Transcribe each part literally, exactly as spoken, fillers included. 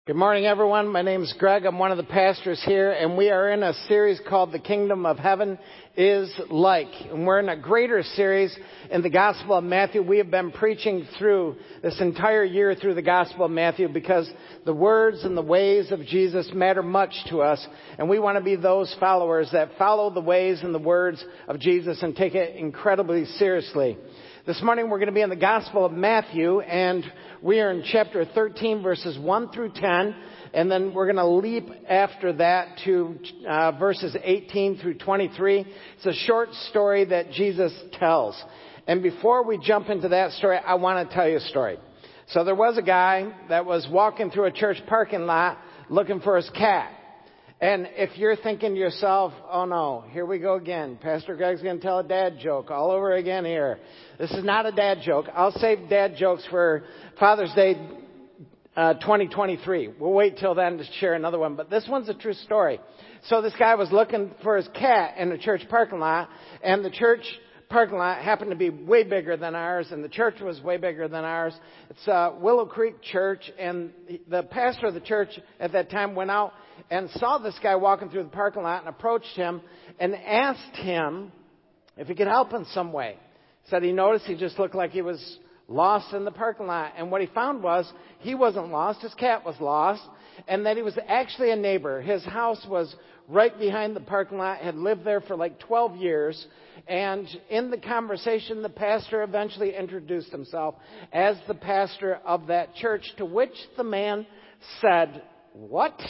Good morning, everyone. My name is Greg. I'm one of the pastors here, and we are in a series called The Kingdom of Heaven is Like. And we're in a greater series in the Gospel of Matthew. We have been preaching through this entire year through the Gospel of Matthew because the words and the ways of Jesus matter much to us, and we want to be those followers that follow the ways and the words of Jesus and take it incredibly seriously. This morning we're going to be in the Gospel of Matthew, and we are in chapter thirteen, verses one through ten, and then we're going to leap after that to uh, verses eighteen through twenty-three. It's a short story that Jesus tells. And before we jump into that story, I want to tell you a story. So there was a guy that was walking through a church parking lot looking for his cat. And if you're thinking to yourself, oh no, here we go again. Pastor Greg's going to tell a dad joke all over again here. This is not a dad joke. I'll save dad jokes for Father's Day uh, twenty twenty-three. We'll wait till then to share another one. But this one's a true story. So this guy was looking for his cat in the church parking lot, and the church parking lot happened to be way bigger than ours, and the church was way bigger than ours. It's uh, Willow Creek Church, and the pastor of the church at that time went out and saw this guy walking through the parking lot and approached him and asked him if he could help in some way. Said he noticed he just looked like he was lost in the parking lot, and what he found was he wasn't lost, his cat was lost, and that he was actually a neighbor. His house was right behind the parking lot, had lived there for like twelve years, and in the conversation, the pastor eventually introduced himself as the pastor of that church, to which the man said, "What?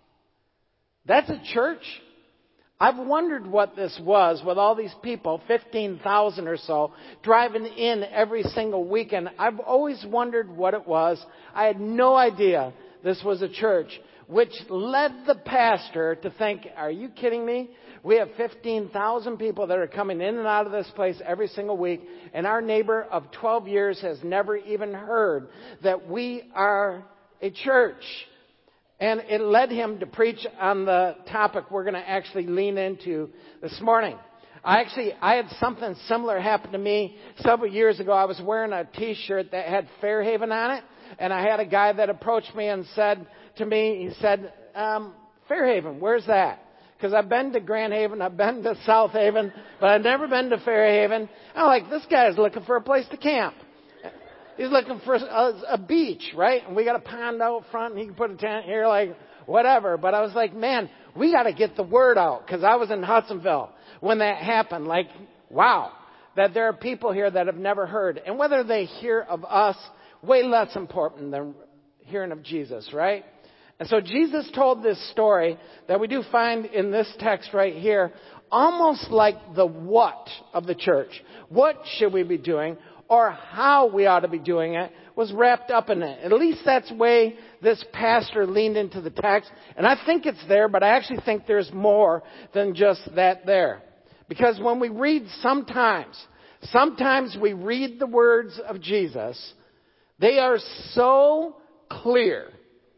That's a church? I've wondered what this was with all these people, fifteen thousand or so, driving in every single weekend. I've always wondered what it was. I had no idea this was a church," which led the pastor to think, are you kidding me? We have fifteen thousand people that are coming in and out of this place every single week, and our neighbor of twelve years has never even heard that we are a church. And it led him to preach on the topic we're going to actually lean into this morning. I actually, I had something similar happen to me several years ago. I was wearing a t-shirt that had Fairhaven on it, and I had a guy that approached me and said to me, he said, um, Fairhaven, where's that? Because I've been to Grand Haven, I've been to South Haven, but I've never been to Fairhaven. I'm like, this guy's looking for a place to camp. He's looking for a, a beach, right? And we got a pond out front, and he can put a tent here, like, whatever. But I was like, man, we got to get the word out, because I was in Hudsonville when that happened. Like, wow, that there are people here that have never heard. And whether they hear of us, way less important than hearing of Jesus, right? And so Jesus told this story that we do find in this text right here, almost like the what of the church. What should we be doing? Or how we ought to be doing it was wrapped up in it. At least that's the way this pastor leaned into the text. And I think it's there, but I actually think there's more than just that there. Because when we read sometimes, sometimes we read the words of Jesus, they are so clear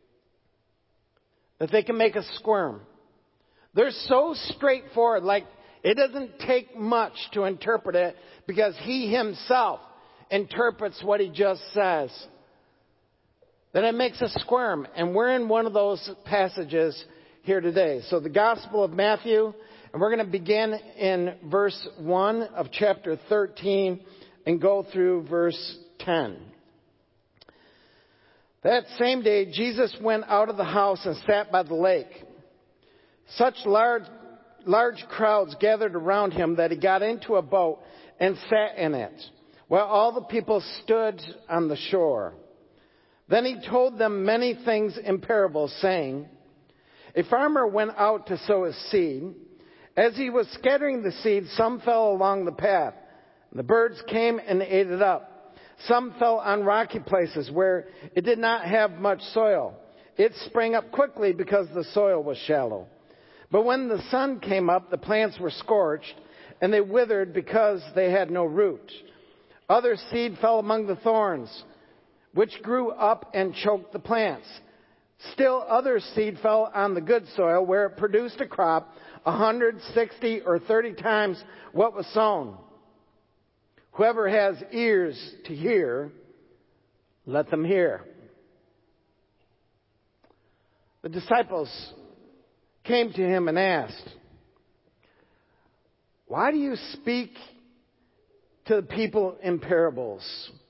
that they can make us squirm. They're so straightforward, like it doesn't take much to interpret it, because he himself interprets what he just says, then it makes us squirm. And we're in one of those passages here today. So the Gospel of Matthew, and we're going to begin in verse one of chapter thirteen and go through verse ten. That same day, Jesus went out of the house and sat by the lake. Such large, large crowds gathered around him that he got into a boat and sat in it, while all the people stood on the shore. Then he told them many things in parables, saying, a farmer went out to sow his seed. As he was scattering the seed, some fell along the path. The birds came and ate it up. Some fell on rocky places where it did not have much soil. It sprang up quickly because the soil was shallow. But when the sun came up, the plants were scorched, and they withered because they had no root. Other seed fell among the thorns, which grew up and choked the plants. Still other seed fell on the good soil, where it produced a crop a hundred, sixty, or thirty times what was sown. Whoever has ears to hear, let them hear. the disciples came to him and asked, "Why do you speak to the people in parables?"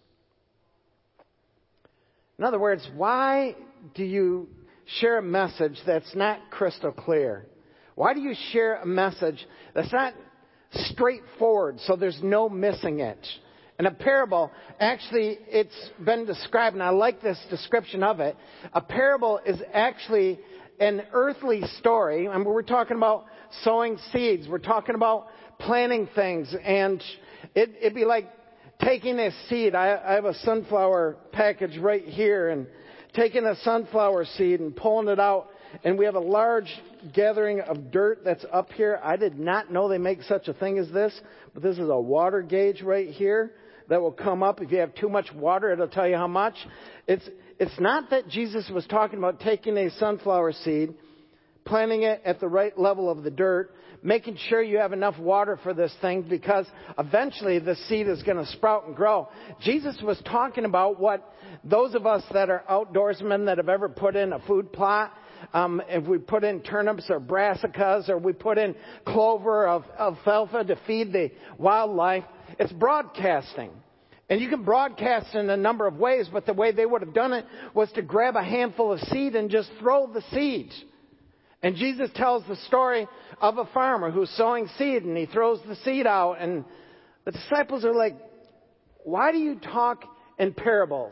In other words, why do you share a message that's not crystal clear? Why do you share a message that's not straightforward so there's no missing it? And a parable, actually, it's been described, and I like this description of it. A parable is actually an earthly story. I mean, we're talking about sowing seeds. We're talking about planting things. And it, it'd be like taking a seed. I, I have a sunflower package right here, and taking a sunflower seed and pulling it out. And we have a large gathering of dirt that's up here. I did not know they make such a thing as this, but this is a water gauge right here that will come up. If you have too much water, it'll tell you how much. It's, it's not that Jesus was talking about taking a sunflower seed, planting it at the right level of the dirt, making sure you have enough water for this thing because eventually the seed is going to sprout and grow. Jesus was talking about what those of us that are outdoorsmen that have ever put in a food plot, um, if we put in turnips or brassicas or we put in clover or alfalfa to feed the wildlife, it's broadcasting. And you can broadcast in a number of ways, but the way they would have done it was to grab a handful of seed and just throw the seed. And Jesus tells the story of a farmer who's sowing seed, and he throws the seed out. And the disciples are like, "Why do you talk in parables?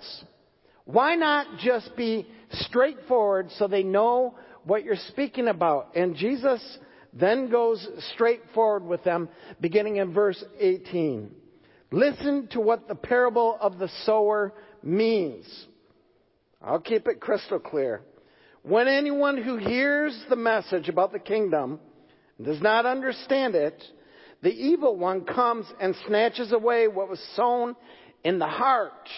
Why not just be straightforward so they know what you're speaking about?" And Jesus then goes straight forward with them, beginning in verse eighteen. Listen to what the parable of the sower means. I'll keep it crystal clear. When anyone who hears the message about the kingdom and does not understand it, the evil one comes and snatches away what was sown in the heart.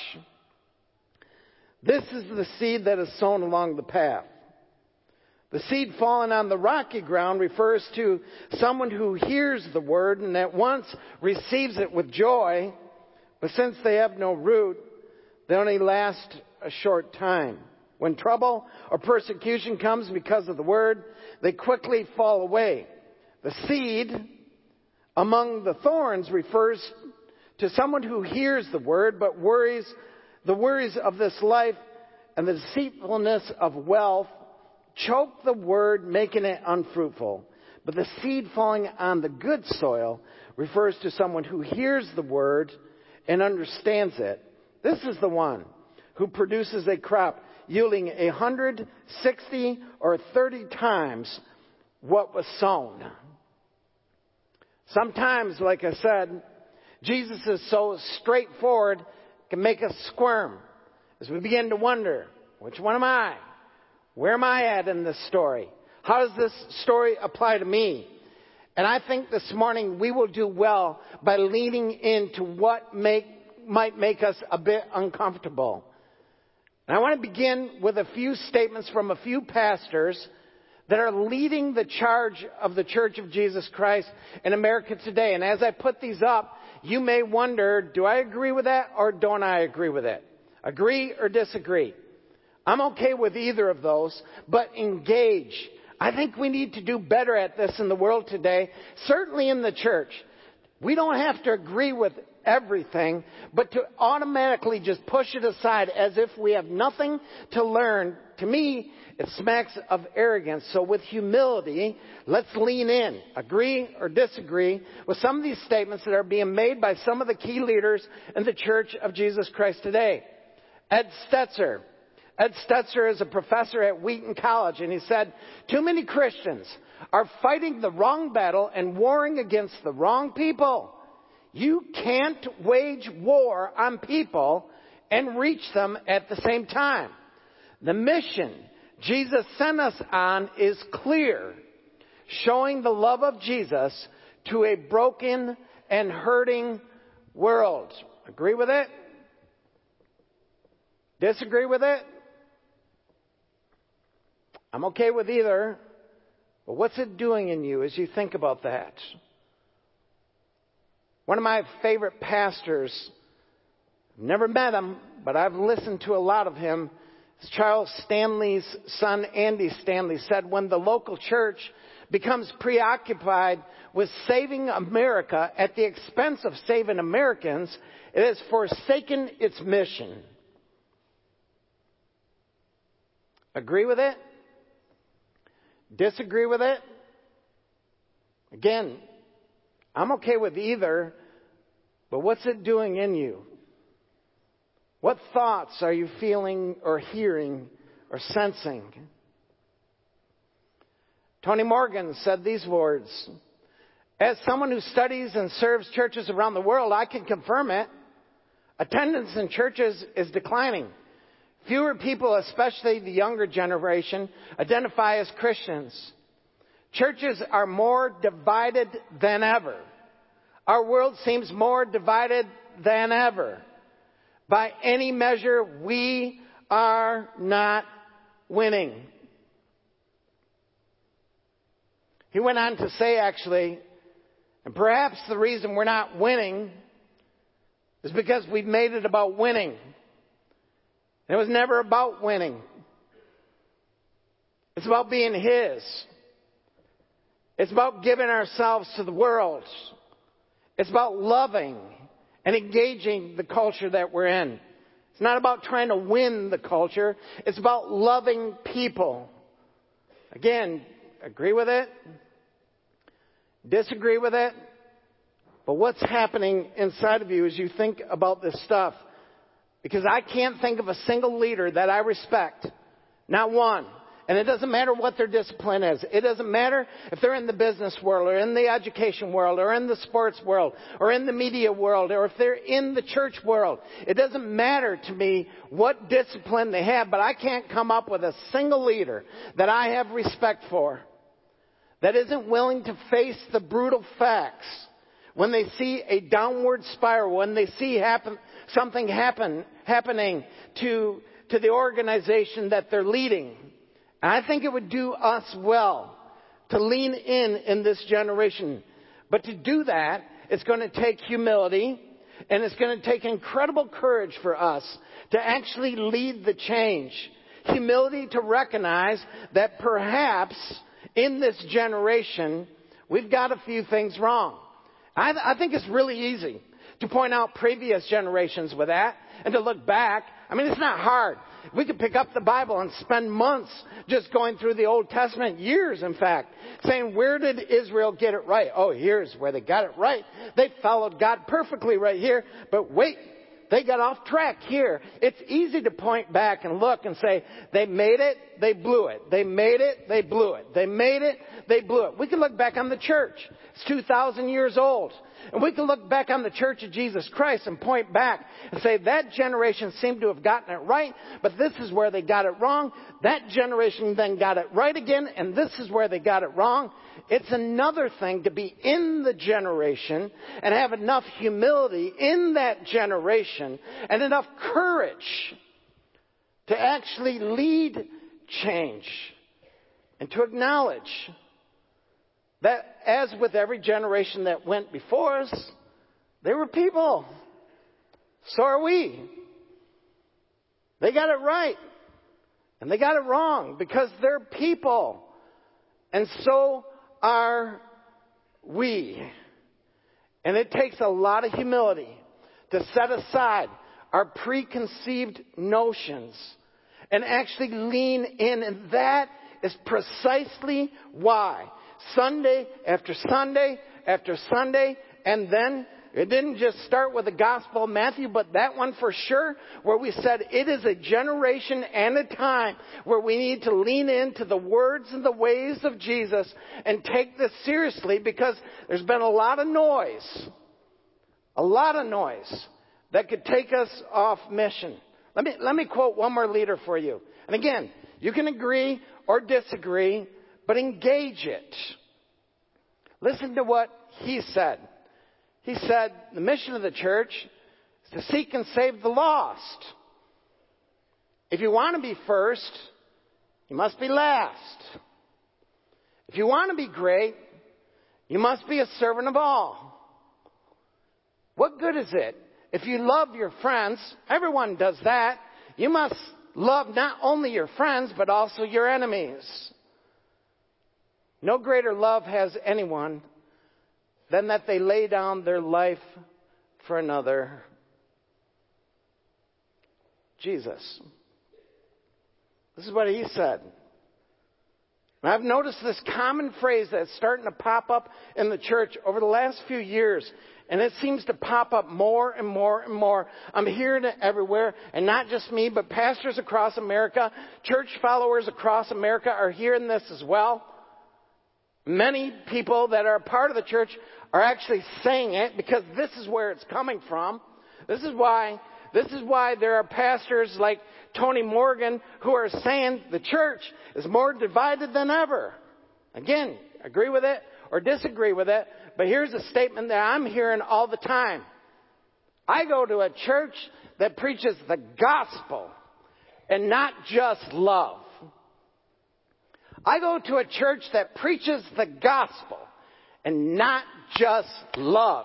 This is the seed that is sown along the path. The seed fallen on the rocky ground refers to someone who hears the word and at once receives it with joy, but since they have no root, they only last a short time. When trouble or persecution comes because of the word, they quickly fall away. The seed among the thorns refers to someone who hears the word, but worries, the worries of this life and the deceitfulness of wealth choke the word, making it unfruitful. But the seed falling on the good soil refers to someone who hears the word and understands it. This is the one who produces a crop yielding a hundred, sixty, or thirty times what was sown. Sometimes, like I said, Jesus is so straightforward, it can make us squirm as we begin to wonder, which one am I? Where am I at in this story? How does this story apply to me? And I think this morning we will do well by leaning into what make, might make us a bit uncomfortable. And I want to begin with a few statements from a few pastors that are leading the charge of the Church of Jesus Christ in America today. And as I put these up, you may wonder, do I agree with that or don't I agree with it? Agree or disagree? I'm okay with either of those, but engage. I think we need to do better at this in the world today, certainly in the church. We don't have to agree with everything, but to automatically just push it aside as if we have nothing to learn, to me, it smacks of arrogance. So with humility, let's lean in, agree or disagree with some of these statements that are being made by some of the key leaders in the Church of Jesus Christ today. Ed Stetzer. Ed Stetzer is a professor at Wheaton College, and he said, too many Christians are fighting the wrong battle and warring against the wrong people. You can't wage war on people and reach them at the same time. The mission Jesus sent us on is clear, showing the love of Jesus to a broken and hurting world. Agree with it? Disagree with it? I'm okay with either, but what's it doing in you as you think about that? One of my favorite pastors, I've never met him, but I've listened to a lot of him, As Charles Stanley's son, Andy Stanley, said, when the local church becomes preoccupied with saving America at the expense of saving Americans, it has forsaken its mission. Agree with it? Disagree with it? Again, I'm okay with either, but what's it doing in you? What thoughts are you feeling or hearing or sensing? Tony Morgan said these words, as someone who studies and serves churches around the world, I can confirm it. Attendance in churches is declining. Fewer people, especially the younger generation, identify as Christians. Churches are more divided than ever. Our world seems more divided than ever. By any measure, we are not winning. He went on to say, actually, and perhaps the reason we're not winning is because we've made it about winning. It was never about winning. It's about being His. It's about giving ourselves to the world. It's about loving and engaging the culture that we're in. It's not about trying to win the culture. It's about loving people. Again, agree with it? Disagree with it? But what's happening inside of you as you think about this stuff? Because I can't think of a single leader that I respect. Not one. And it doesn't matter what their discipline is. It doesn't matter if they're in the business world or in the education world or in the sports world or in the media world or if they're in the church world. It doesn't matter to me what discipline they have, but I can't come up with a single leader that I have respect for that isn't willing to face the brutal facts when they see a downward spiral, when they see happen, something happen, happening to, to the organization that they're leading. And I think it would do us well to lean in in this generation. But to do that, it's going to take humility, and it's going to take incredible courage for us to actually lead the change. Humility to recognize that perhaps in this generation, we've got a few things wrong. I, I think it's really easy to point out previous generations with that and to look back. I mean, it's not hard. We could pick up the Bible and spend months just going through the Old Testament, years in fact, saying, where did Israel get it right? Oh, here's where they got it right. They followed God perfectly right here. But wait, they got off track here. It's easy to point back and look and say, they made it, they blew it. They made it, they blew it. They made it, they blew it. We can look back on the church. It's two thousand years old. And we can look back on the Church of Jesus Christ and point back and say that generation seemed to have gotten it right, but this is where they got it wrong. That generation then got it right again, and this is where they got it wrong. It's another thing to be in the generation and have enough humility in that generation and enough courage to actually lead change and to acknowledge that, as with every generation that went before us, they were people. So are we. They got it right. And they got it wrong because they're people. And so are we. And it takes a lot of humility to set aside our preconceived notions and actually lean in. And that is precisely why Sunday after Sunday after Sunday, and then it didn't just start with the Gospel of Matthew, but that one for sure, where we said it is a generation and a time where we need to lean into the words and the ways of Jesus and take this seriously, because there's been a lot of noise, a lot of noise that could take us off mission. Let me, let me quote one more leader for you. And again, you can agree or disagree, but engage it. Listen to what he said. He said, the mission of the church is to seek and save the lost. If you want to be first, you must be last. If you want to be great, you must be a servant of all. What good is it if you love your friends? Everyone does that. You must love not only your friends, but also your enemies. No greater love has anyone than that they lay down their life for another. Jesus. This is what he said. And I've noticed this common phrase that's starting to pop up in the church over the last few years. And it seems to pop up more and more and more. I'm hearing it everywhere. And not just me, but pastors across America, church followers across America are hearing this as well. Many people that are a part of the church are actually saying it because this is where it's coming from. This is why, this is why there are pastors like Tony Morgan who are saying the church is more divided than ever. Again, agree with it or disagree with it, but here's a statement that I'm hearing all the time. I go to a church that preaches the gospel and not just love. I go to a church that preaches the gospel and not just love.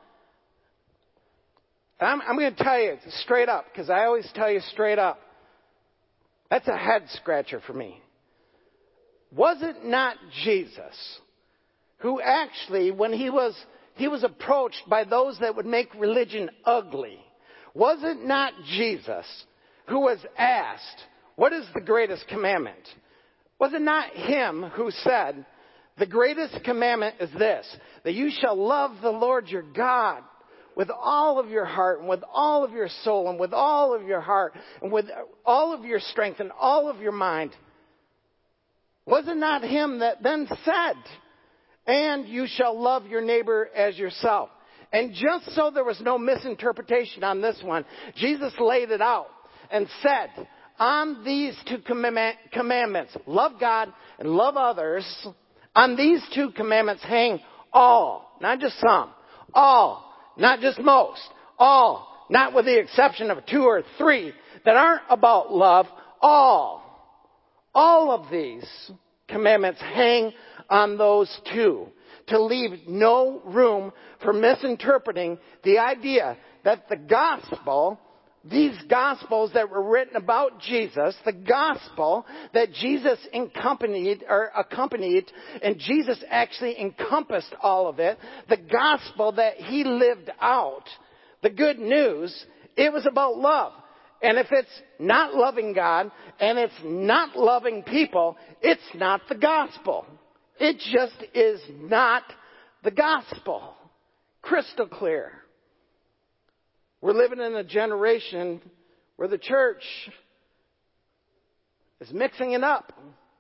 And I'm, I'm going to tell you straight up, because I always tell you straight up. That's a head scratcher for me. Was it not Jesus who actually, when he was, he was approached by those that would make religion ugly, was it not Jesus who was asked, what is the greatest commandment? Was it not him who said, the greatest commandment is this, that you shall love the Lord your God with all of your heart and with all of your soul and with all of your heart and with all of your strength and all of your mind? Was it not him that then said, and you shall love your neighbor as yourself? And just so there was no misinterpretation on this one, Jesus laid it out and said, on these two commandments, love God and love others, on these two commandments hang all, not just some, all, not just most, all, not with the exception of two or three that aren't about love, all. All of these commandments hang on those two, to leave no room for misinterpreting the idea that the gospel, these gospels that were written about Jesus, the gospel that Jesus accompanied or accompanied, and Jesus actually encompassed all of it, the gospel that he lived out, the good news, it was about love. And if it's not loving God and it's not loving people, it's not the gospel. It just is not the gospel. Crystal clear. We're living in a generation where the church is mixing it up.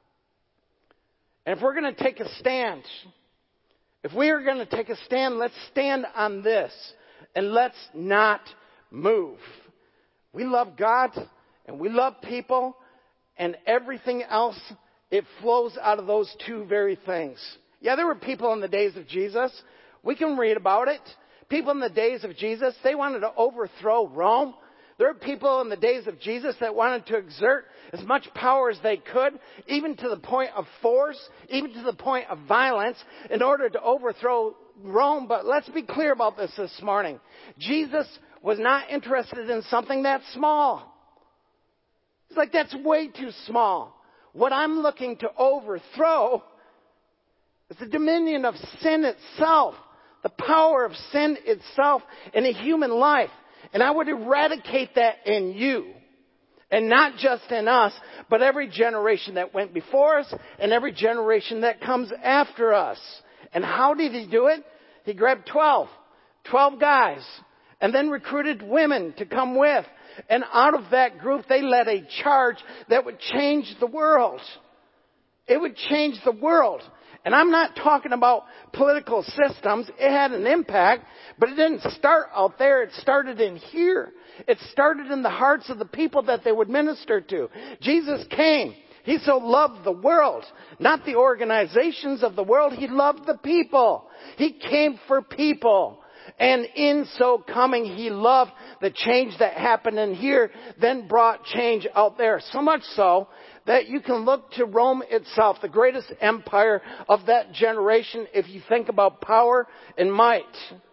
And if we're going to take a stand, if we are going to take a stand, let's stand on this and let's not move. We love God and we love people, and everything else, it flows out of those two very things. Yeah, there were people in the days of Jesus. We can read about it. People in the days of Jesus, they wanted to overthrow Rome. There were people in the days of Jesus that wanted to exert as much power as they could, even to the point of force, even to the point of violence, in order to overthrow Rome. But let's be clear about this this morning. Jesus was not interested in something that small. It's like, that's way too small. What I'm looking to overthrow is the dominion of sin itself, the power of sin itself in a human life. And I would eradicate that in you. And not just in us, but every generation that went before us and every generation that comes after us. And how did he do it? He grabbed twelve. twelve guys. And then recruited women to come with. And out of that group, they led a charge that would change the world. It would change the world. And I'm not talking about political systems. It had an impact, but it didn't start out there. It started in here. It started in the hearts of the people that they would minister to. Jesus came. He so loved the world, not the organizations of the world. He loved the people. He came for people. And in so coming, he loved the change that happened in here, then brought change out there. So much so that you can look to Rome itself, the greatest empire of that generation, if you think about power and might.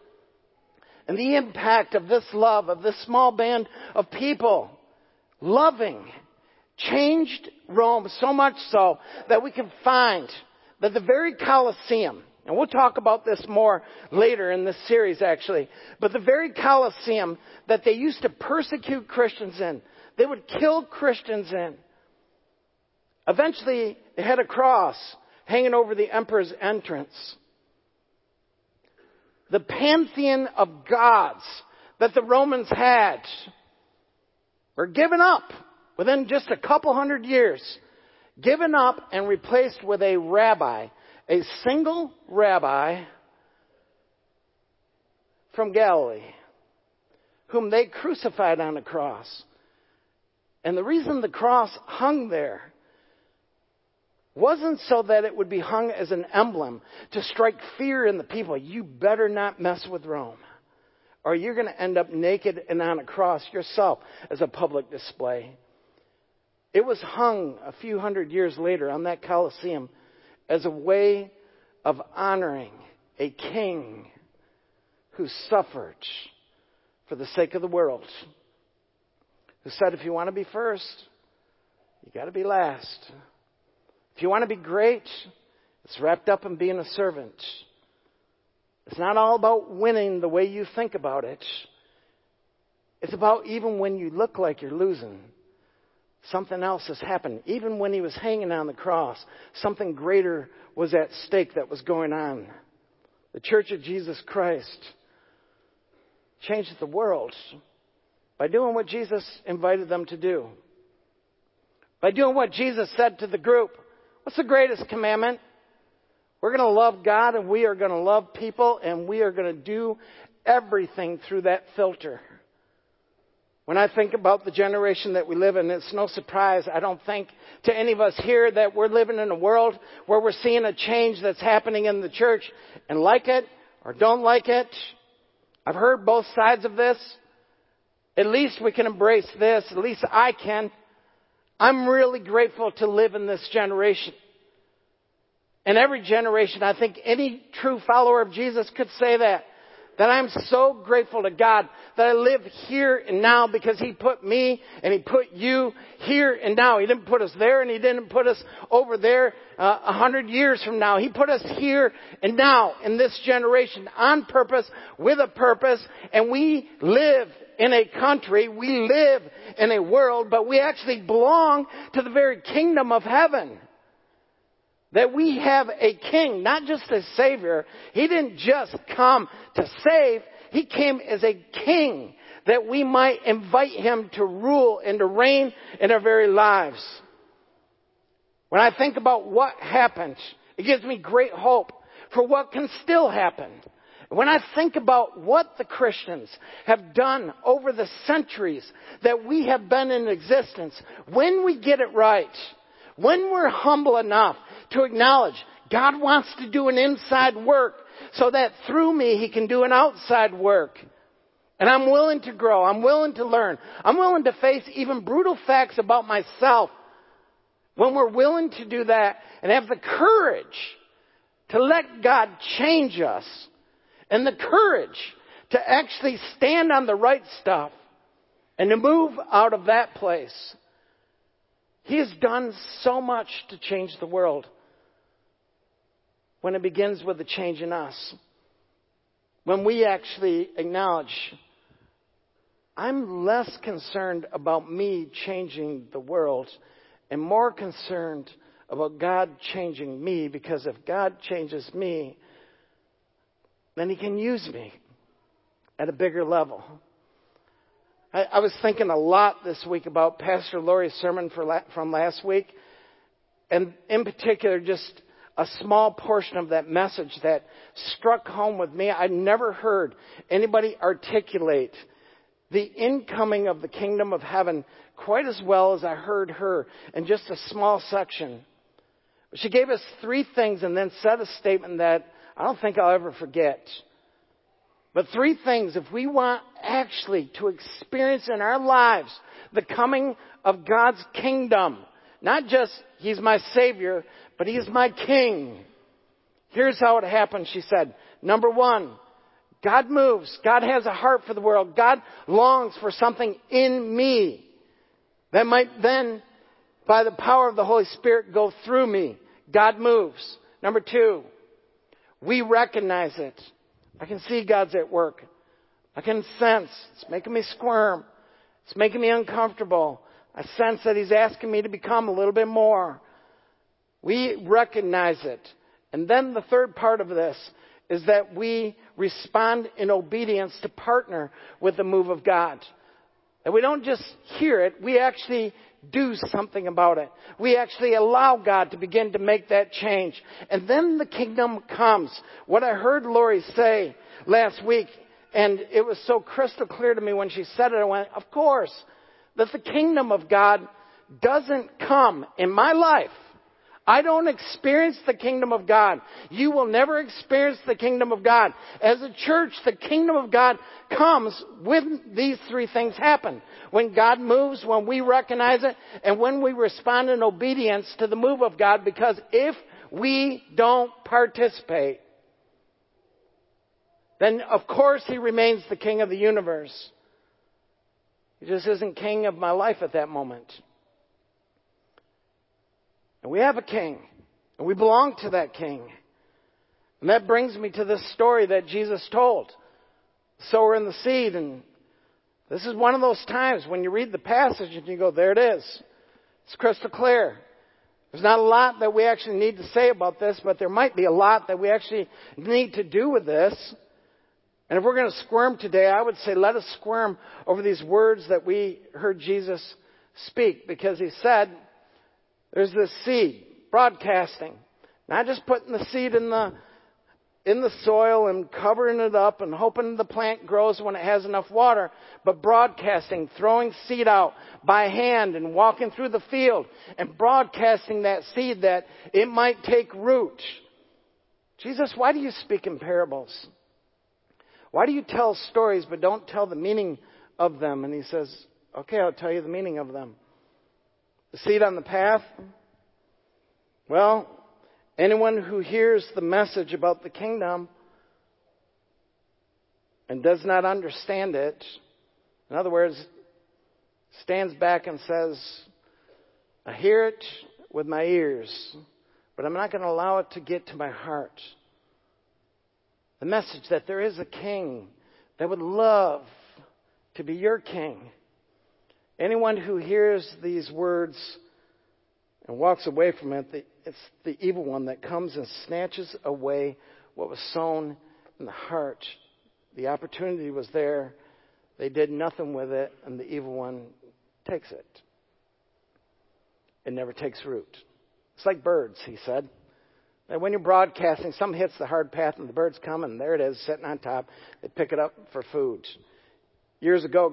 And the impact of this love, of this small band of people, loving changed Rome so much so that we can find that the very Colosseum, and we'll talk about this more later in this series actually, but the very Colosseum that they used to persecute Christians in, they would kill Christians in. Eventually, they had a cross hanging over the emperor's entrance. The pantheon of gods that the Romans had were given up within just a couple hundred years, given up and replaced with a rabbi, a single rabbi from Galilee, whom they crucified on a cross. And the reason the cross hung there wasn't so that it would be hung as an emblem to strike fear in the people. You better not mess with Rome, or you're going to end up naked and on a cross yourself as a public display. It was hung a few hundred years later on that Colosseum as a way of honoring a king who suffered for the sake of the world, who said, if you want to be first, you got to be last. If you want to be great, it's wrapped up in being a servant. It's not all about winning the way you think about it. It's about even when you look like you're losing, something else has happened. Even when he was hanging on the cross, something greater was at stake that was going on. The Church of Jesus Christ changed the world by doing what Jesus invited them to do. By doing what Jesus said to the group. What's the greatest commandment? We're going to love God and we are going to love people and we are going to do everything through that filter. When I think about the generation that we live in, it's no surprise, I don't think, to any of us here that we're living in a world where we're seeing a change that's happening in the church and like it or don't like it. I've heard both sides of this. At least we can embrace this. At least I can. I'm really grateful to live in this generation. And every generation, I think any true follower of Jesus could say that. That I'm so grateful to God that I live here and now because He put me and He put you here and now. He didn't put us there and He didn't put us over there a uh, hundred years from now. He put us here and now in this generation on purpose, with a purpose, and we live in a country, we live in a world, but we actually belong to the very kingdom of heaven. That we have a king, not just a savior. He didn't just come to save. He came as a king that we might invite Him to rule and to reign in our very lives. When I think about what happened, it gives me great hope for what can still happen. When I think about what the Christians have done over the centuries that we have been in existence, when we get it right, when we're humble enough to acknowledge God wants to do an inside work so that through me He can do an outside work. And I'm willing to grow. I'm willing to learn. I'm willing to face even brutal facts about myself. When we're willing to do that and have the courage to let God change us and the courage to actually stand on the right stuff and to move out of that place. He has done so much to change the world when it begins with a change in us. When we actually acknowledge, I'm less concerned about me changing the world and more concerned about God changing me, because if God changes me, then He can use me at a bigger level. I, I was thinking a lot this week about Pastor Lori's sermon for la- from last week. And in particular, just a small portion of that message that struck home with me. I'd never heard anybody articulate the incoming of the kingdom of heaven quite as well as I heard her in just a small section. She gave us three things and then said a statement that I don't think I'll ever forget. But three things, if we want actually to experience in our lives the coming of God's kingdom, not just He's my Savior, but He is my King. Here's how it happens, she said. Number one, God moves. God has a heart for the world. God longs for something in me that might then By the power of the Holy Spirit go through me. God moves. Number two, we recognize it. I can see God's at work. I can sense it's making me squirm. It's making me uncomfortable. I sense that He's asking me to become a little bit more. We recognize it. And then the third part of this is that we respond in obedience to partner with the move of God. And we don't just hear it, we actually do something about it. We actually allow God to begin to make that change. And then the kingdom comes. What I heard Lori say last week, and it was so crystal clear to me when she said it, I went, of course, that the kingdom of God doesn't come in my life. I don't experience the kingdom of God. You will never experience the kingdom of God. As a church, the kingdom of God comes when these three things happen. When God moves, when we recognize it, and when we respond in obedience to the move of God. Because if we don't participate, then of course He remains the King of the universe. He just isn't king of my life at that moment. And we have a king, and we belong to that king. And that brings me to this story that Jesus told. The sower and the seed. And this is one of those times when you read the passage and you go, there it is. It's crystal clear. There's not a lot that we actually need to say about this, but there might be a lot that we actually need to do with this. And if we're going to squirm today, I would say let us squirm over these words that we heard Jesus speak. Because He said, there's this seed, broadcasting. Not just putting the seed in the in the soil and covering it up and hoping the plant grows when it has enough water, but broadcasting, throwing seed out by hand and walking through the field and broadcasting that seed that it might take root. Jesus, why do you speak in parables? Why do you tell stories but don't tell the meaning of them? And He says, okay, I'll tell you the meaning of them. The seed on the path? Well, anyone who hears the message about the kingdom and does not understand it, in other words, stands back and says, I hear it with my ears, but I'm not going to allow it to get to my heart. The message that there is a king that would love to be your king. Anyone who hears these words and walks away from it, it's the evil one that comes and snatches away what was sown in the heart. The opportunity was there. They did nothing with it, and the evil one takes it. It never takes root. It's like birds, He said. And when you're broadcasting, something hits the hard path and the birds come, and there it is, sitting on top. They pick it up for food. Years ago,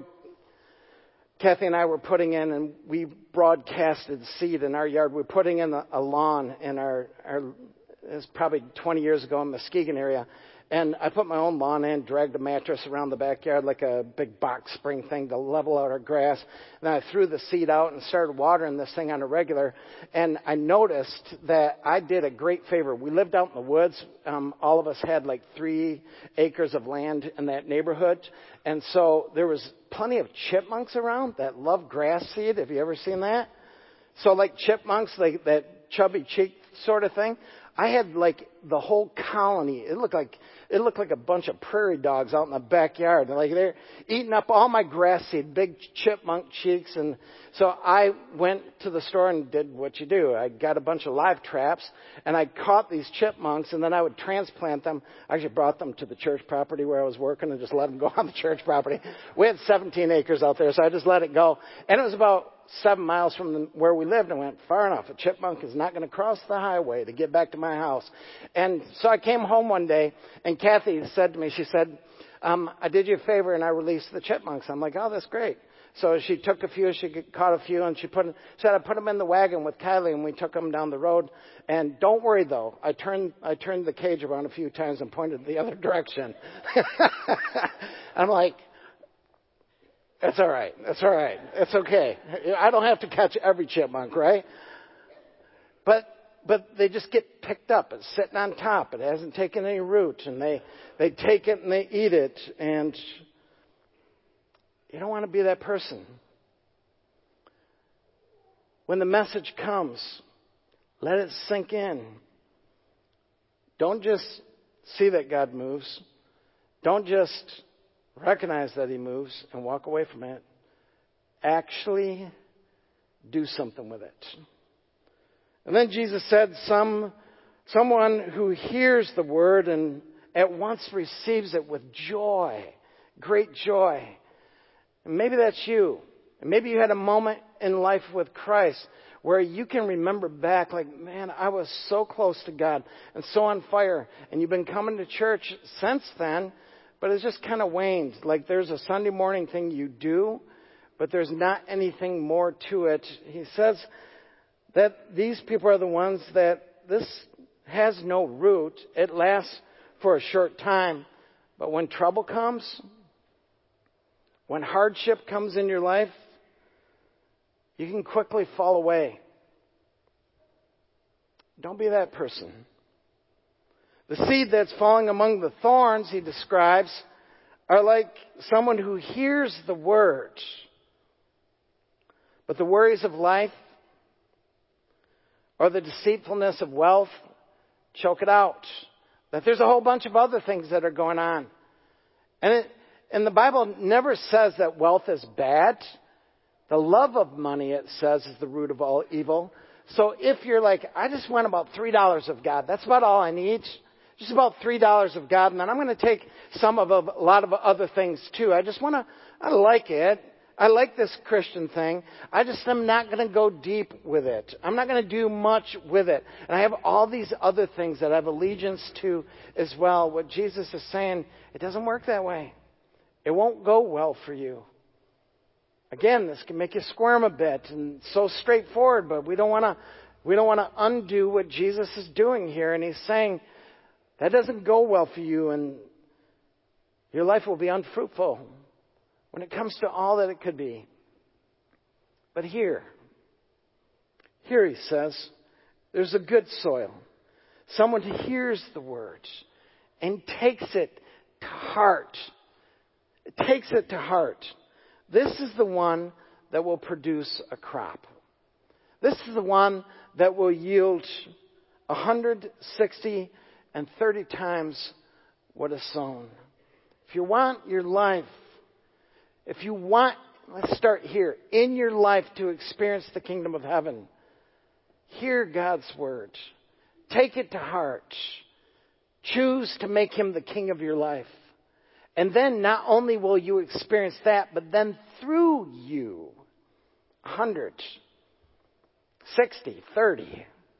Kathy and I were putting in, and we broadcasted seed in our yard. We were putting in a, a lawn in our, our, it was probably twenty years ago in the Muskegon area. And I put my own lawn in, dragged a mattress around the backyard like a big box spring thing to level out our grass. And I threw the seed out and started watering this thing on a regular. And I noticed that I did a great favor. We lived out in the woods. Um, all of us had like three acres of land in that neighborhood. And so there was plenty of chipmunks around that love grass seed. Have you ever seen that? So like chipmunks, like that chubby cheek sort of thing. I had like the whole colony. It looked like it looked like a bunch of prairie dogs out in the backyard. Like they're eating up all my grass seed, big chipmunk cheeks. And so I went to the store and did what you do. I got a bunch of live traps and I caught these chipmunks, and then I would transplant them. I actually brought them to the church property where I was working and just let them go on the church property. We had seventeen acres out there, so I just let it go. And it was about seven miles from the, where we lived. And I went, far enough. A chipmunk is not going to cross the highway to get back to my house. And so I came home one day, and Kathy said to me, she said, um, I did you a favor and I released the chipmunks. I'm like, oh, that's great. So she took a few, she caught a few, and she put said I put them in the wagon with Kylie, and we took them down the road. And don't worry though, I turned I turned the cage around a few times and pointed the other direction. I'm like, that's all right. That's all right. It's okay. I don't have to catch every chipmunk, right? But but they just get picked up. It's sitting on top. It hasn't taken any root, and they they take it and they eat it, and you don't want to be that person. when the message comes, let it sink in. Don't just see that God moves. Don't just recognize that He moves and walk away from it. Actually do something with it. And then Jesus said, some, someone who hears the word and at once receives it with joy, great joy. And maybe that's you. And maybe you had a moment in life with Christ where you can remember back like, man, I was so close to God and so on fire. And you've been coming to church since then, but it's just kind of waned. Like there's a Sunday morning thing you do, but there's not anything more to it. He says that these people are the ones that this has no root. It lasts for a short time. But when trouble comes, when hardship comes in your life, you can quickly fall away. Don't be that person. The seed that's falling among the thorns, he describes, are like someone who hears the word, but the worries of life or the deceitfulness of wealth choke it out. That there's a whole bunch of other things that are going on. And, it, and the Bible never says that wealth is bad. The love of money, it says, is the root of all evil. So if you're like, I just want about three dollars of God, that's about all I need. Just about three dollars of God, and then I'm going to take some of a, a lot of other things too. I just want to, I like it. I like this Christian thing. I just am not going to go deep with it. I'm not going to do much with it. And I have all these other things that I have allegiance to as well. What Jesus is saying, it doesn't work that way. It won't go well for you. Again, this can make you squirm a bit and so straightforward, but we don't want to, we don't want to undo what Jesus is doing here. And he's saying that doesn't go well for you and your life will be unfruitful when it comes to all that it could be. But here, here he says, there's a good soil. Someone who hears the word and takes it to heart. It takes it to heart. This is the one that will produce a crop. This is the one that will yield one hundred sixty and thirty times what is sown. If you want your life, if you want, let's start here, in your life to experience the kingdom of heaven, hear God's word. Take it to heart. Choose to make him the king of your life. And then not only will you experience that, but then through you, one hundred, sixty, thirty,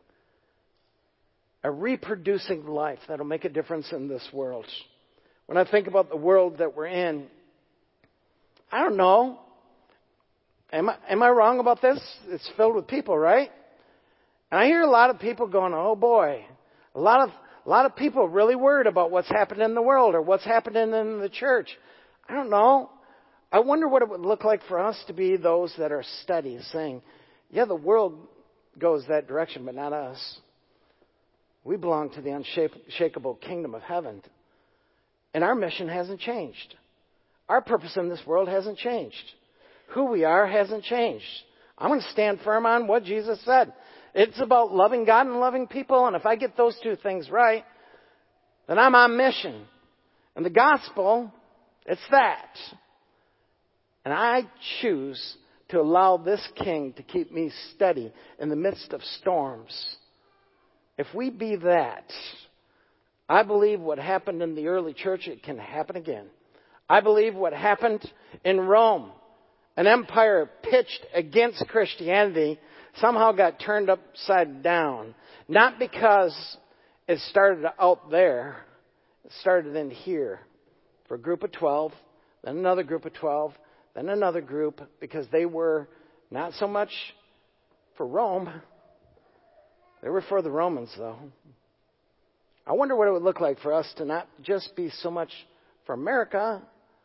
a reproducing life that will make a difference in this world. When I think about the world that we're in, I don't know. Am I, am I wrong about this? It's filled with people, right? And I hear a lot of people going, oh boy, a lot of a lot of people really worried about what's happening in the world or what's happening in the church. I don't know. I wonder what it would look like for us to be those that are steady, saying, yeah, the world goes that direction, but not us. We belong to the unshakable kingdom of heaven. And our mission hasn't changed. Our purpose in this world hasn't changed. Who we are hasn't changed. I'm going to stand firm on what Jesus said. It's about loving God and loving people. And if I get those two things right, then I'm on mission. And the gospel, it's that. And I choose to allow this king to keep me steady in the midst of storms. If we be that, I believe what happened in the early church, it can happen again. I believe what happened in Rome, an empire pitched against Christianity, somehow got turned upside down. Not because it started out there. It started in here for a group of twelve, then another group of twelve, then another group, because they were not so much for Rome. They were for the Romans, though. I wonder what it would look like for us to not just be so much for America,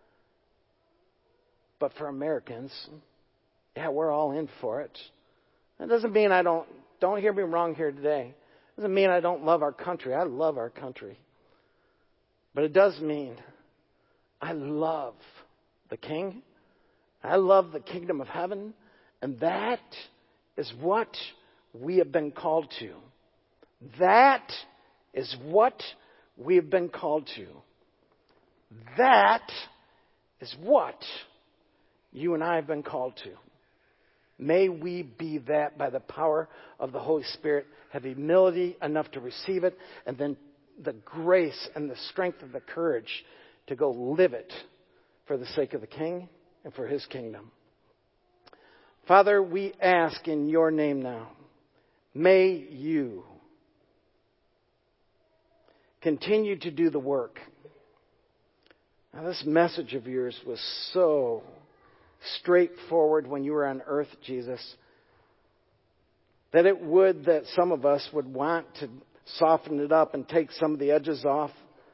but for Americans. Yeah, we're all in for it. That doesn't mean I don't, don't hear me wrong here today. It doesn't mean I don't love our country. I love our country. But it does mean I love the King. I love the kingdom of heaven. And that is what we have been called to. That is what we have been called to. That is what you and I have been called to. May we be that by the power of the Holy Spirit, have humility enough to receive it, and then the grace and the strength and the courage to go live it for the sake of the King and for His kingdom. Father, we ask in your name now, may you continue to do the work. Now, this message of yours was so straightforward when you were on earth, Jesus, that it would that some of us would want to soften it up and take some of the edges off.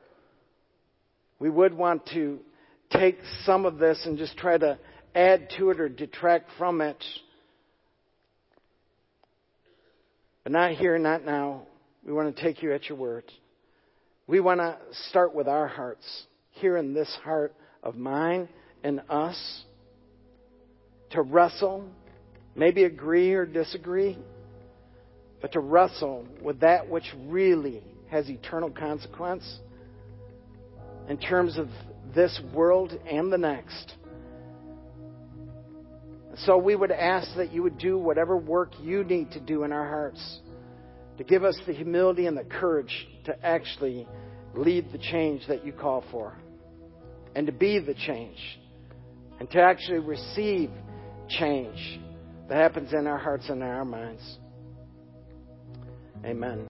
We would want to take some of this and just try to add to it or detract from it. But not here, not now. We want to take you at your word. We want to start with our hearts, here in this heart of mine and us, to wrestle, maybe agree or disagree, but to wrestle with that which really has eternal consequence in terms of this world and the next. So we would ask that you would do whatever work you need to do in our hearts to give us the humility and the courage to actually lead the change that you call for, and to be the change, and to actually receive change that happens in our hearts and in our minds. Amen.